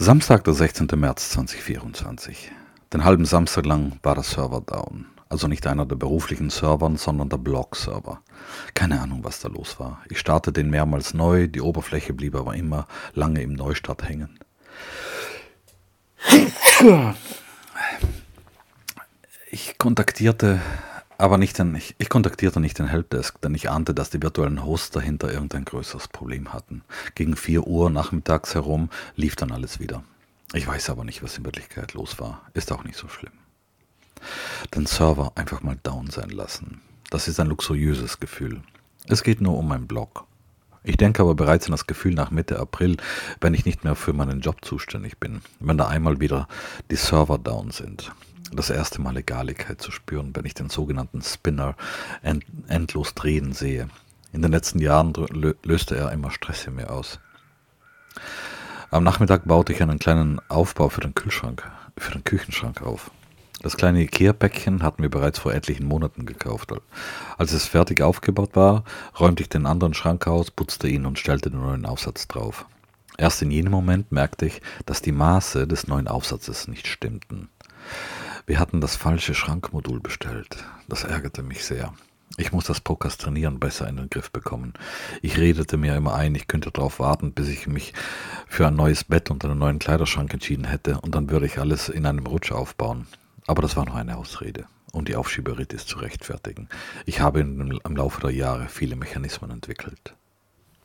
Samstag, der 16. März 2024. Den halben Samstag lang war der Server down. Also nicht einer der beruflichen Servern, sondern der Blog-Server. Keine Ahnung, was da los war. Ich startete den mehrmals neu, die Oberfläche blieb aber immer lange im Neustart hängen. Ich kontaktierte nicht den Helpdesk, denn ich ahnte, dass die virtuellen Hosts dahinter irgendein größeres Problem hatten. Gegen 4 Uhr nachmittags herum lief dann alles wieder. Ich weiß aber nicht, was in Wirklichkeit los war. Ist auch nicht so schlimm. Den Server einfach mal down sein lassen. Das ist ein luxuriöses Gefühl. Es geht nur um meinen Blog. Ich denke aber bereits an das Gefühl nach Mitte April, wenn ich nicht mehr für meinen Job zuständig bin, wenn da einmal wieder die Server down sind. Das erste Mal Egaligkeit zu spüren, wenn ich den sogenannten Spinner endlos drehen sehe. In den letzten Jahren löste er immer Stress in mir aus. Am Nachmittag baute ich einen kleinen Aufbau für den Küchenschrank auf. Das kleine Ikea-Päckchen hatten wir bereits vor etlichen Monaten gekauft. Als es fertig aufgebaut war, räumte ich den anderen Schrank aus, putzte ihn und stellte den neuen Aufsatz drauf. Erst in jenem Moment merkte ich, dass die Maße des neuen Aufsatzes nicht stimmten. Wir hatten das falsche Schrankmodul bestellt. Das ärgerte mich sehr. Ich muss das Prokrastinieren besser in den Griff bekommen. Ich redete mir immer ein, ich könnte darauf warten, bis ich mich für ein neues Bett und einen neuen Kleiderschrank entschieden hätte, und dann würde ich alles in einem Rutsch aufbauen. Aber das war nur eine Ausrede, um die Aufschieberitis zu rechtfertigen. Ich habe im Laufe der Jahre viele Mechanismen entwickelt.